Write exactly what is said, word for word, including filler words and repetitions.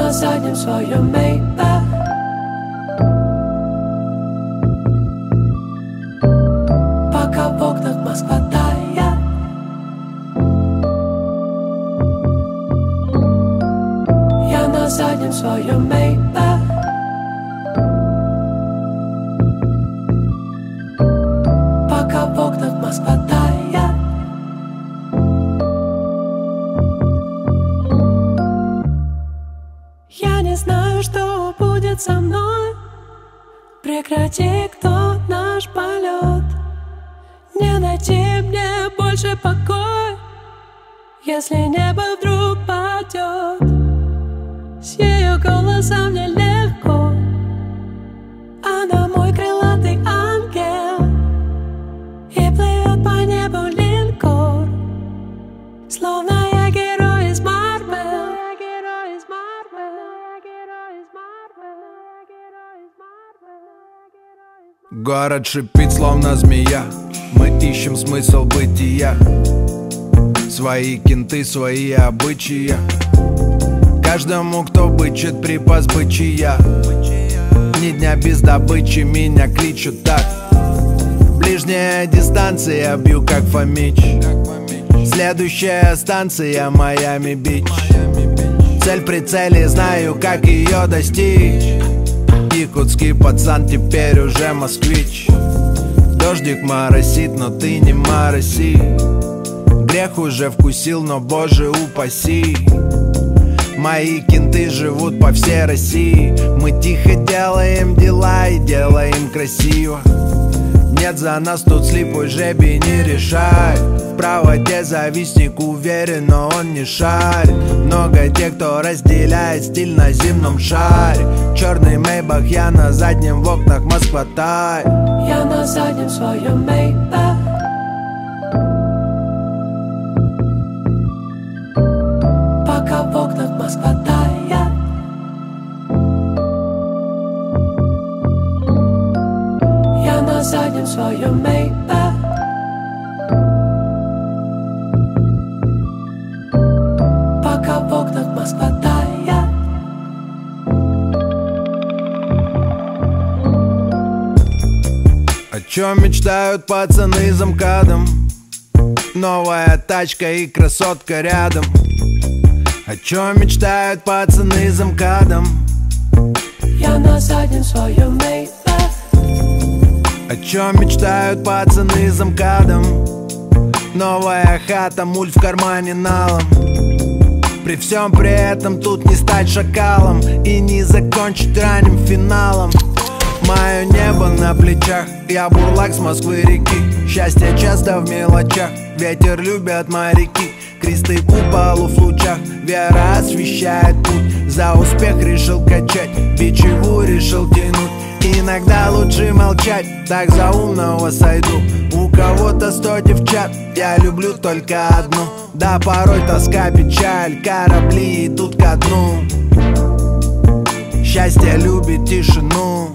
на заднем своем Maybach. Пока в окнах Москва тает. Я на заднем своем Maybach. Пока в окнах Москва тает. Я не знаю, что будет со мной. Прекрати, кто наш полет. Не найти мне больше покой, если небо вдруг падет. С ее голосом мне легко. Она мой крылатый ангел, и плывет по небу линкор, словно я герой из Марвел. Город шипит, словно змея. Мы ищем смысл бытия. Свои кенты, свои обычаи. Каждому, кто бычит, припас бычия. Ни дня без добычи, меня кличут так. Ближняя дистанция, бью как Фомич. Следующая станция Майами-Бич. Цель в прицеле, знаю, как ее достичь. Якутский пацан, теперь уже москвич. Дождик моросит, но ты не мороси. Грех уже вкусил, но боже упаси. Мои кенты живут по всей России. Мы тихо делаем дела и делаем красиво. Нет за нас тут слепой жребий, не решай. В правоте завистник уверен, но он не шарит. Много тех, кто разделяет стиль на земном шаре. Черный Maybach, я на заднем, в окнах Москва тает. Я на заднем своем Maybach. Пока в окнах Москва тает. Я на заднем своем Maybach. Пока в окнах Москва тает. О чем мечтают пацаны за МКАДом? Новая тачка и красотка рядом. О чем мечтают пацаны за МКАДом? Я на заднем своем Maybach. О чем мечтают пацаны за МКАДом? Новая хата, муль в кармане налом. При всем при этом тут не стать шакалом и не закончить ранним финалом. Мое небо на плечах, я бурлак с Москвы реки. Счастье часто в мелочах, ветер любят моряки. Кресты куполу в лучах, вера освещает путь. За успех решил качать, бичеву решил тянуть. Иногда лучше молчать, так за умного сойду. У кого-то сто девчат, я люблю только одну. Да порой тоска, печаль, корабли идут ко дну. Счастье любит тишину.